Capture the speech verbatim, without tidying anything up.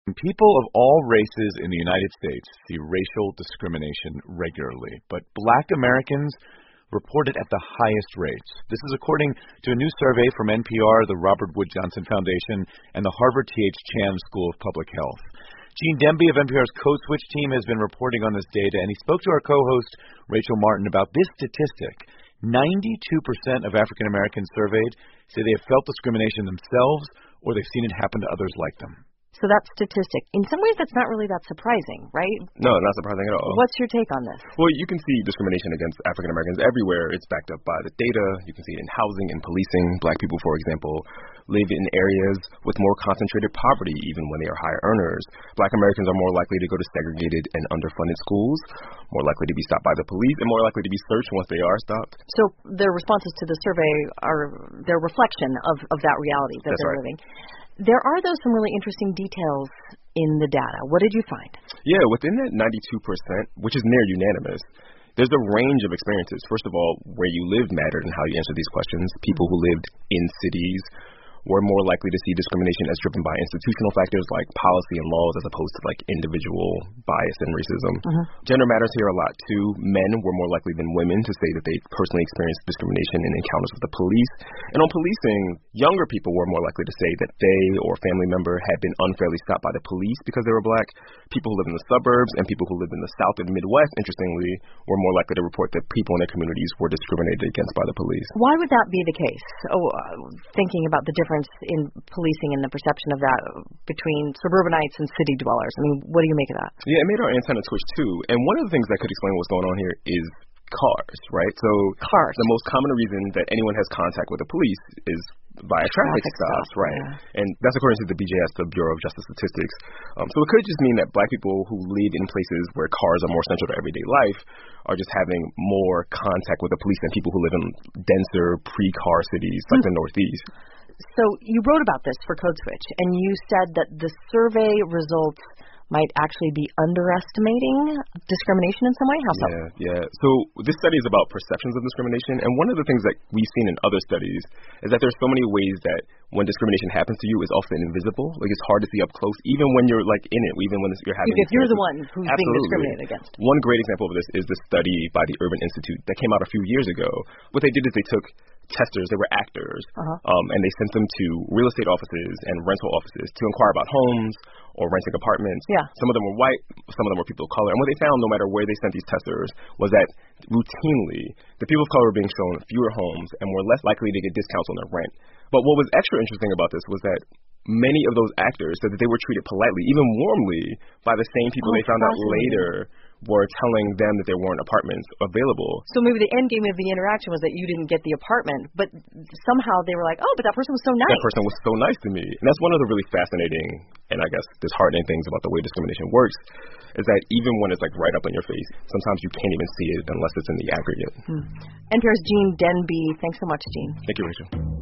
People of all races in the United States see racial discrimination regularly, but Black Americans report it at the highest rates. This is according to a new survey from N P R, the Robert Wood Johnson Foundation, and the Harvard T H Chan School of Public Health. Gene Demby of N P R's Code Switch team has been reporting on this data, and he spoke to our co-host, Rachel Martin, about this statistic. ninety-two percent of African Americans surveyed say they have felt discrimination themselves or they've seen it happen to others like them. So that statistic, in some ways that's not really that surprising, right? No, not surprising at all. What's your take on this? Well, you can see discrimination against African Americans everywhere. It's backed up by the data. You can see it in housing and policing. Black people, for example, live in areas with more concentrated poverty even when they are high earners. Black Americans are more likely to go to segregated and underfunded schools, more likely to be stopped by the police, and more likely to be searched once they are stopped. So their responses to the survey are their reflection of, of that reality that That's they're right. living. There are, though, some really interesting details in the data. What did you find? Yeah, within that ninety-two percent, which is near unanimous, there's a range of experiences. First of all, where you lived mattered and how you answered these questions. People who lived in cities were more likely to see discrimination as driven by institutional factors like policy and laws as opposed to like individual bias and racism. Uh-huh. Gender matters here a lot too. Men were more likely than women to say that they personally experienced discrimination in encounters with the police. And on policing, younger people were more likely to say that they or a family member had been unfairly stopped by the police because they were Black. People who live in the suburbs and people who live in the South and Midwest, interestingly, were more likely to report that people in their communities were discriminated against by the police. Why would that be the case? Oh, uh, thinking about the difference in policing and the perception of that between suburbanites and city dwellers. I mean, what do you make of that? Yeah, it made our antenna twitch too. And one of the things that could explain what's going on here is cars, right? So cars. The most common reason that anyone has contact with the police is via traffic, traffic stops, stop, right? Yeah. And that's according to the B J S, the Bureau of Justice Statistics. Um, so it could just mean that Black people who live in places where cars are more central to everyday life are just having more contact with the police than people who live in denser pre-car cities like mm. the Northeast. So you wrote about this for Code Switch, and you said that the survey results might actually be underestimating discrimination in some way? How so? Yeah, yeah. So this study is about perceptions of discrimination, and one of the things that we've seen in other studies is that there's so many ways that when discrimination happens to you, it's often invisible. Like it's hard to see up close, even when you're like in it, even when you're having. If you're the one who's Absolutely. being discriminated against. One great example of this is the study by the Urban Institute that came out a few years ago. What they did is they took testers, they were actors, uh-huh. um, and they sent them to real estate offices and rental offices to inquire about homes or renting apartments. Yeah. Some of them were white, some of them were people of color. And what they found, no matter where they sent these testers, was that routinely the people of color were being shown fewer homes and were less likely to get discounts on their rent. But what was extra interesting about this was that many of those actors said that they were treated politely, even warmly, by the same people oh, they found out later were telling them that there weren't apartments available. So maybe the end game of the interaction was that you didn't get the apartment, but somehow they were like, oh, but that person was so nice. That person was so nice to me. And that's one of the really fascinating and I guess disheartening things about the way discrimination works is that even when it's like right up in your face, sometimes you can't even see it unless it's in the aggregate. Hmm. N P R's Gene Demby. Thanks so much, Gene. Thank you, Rachel.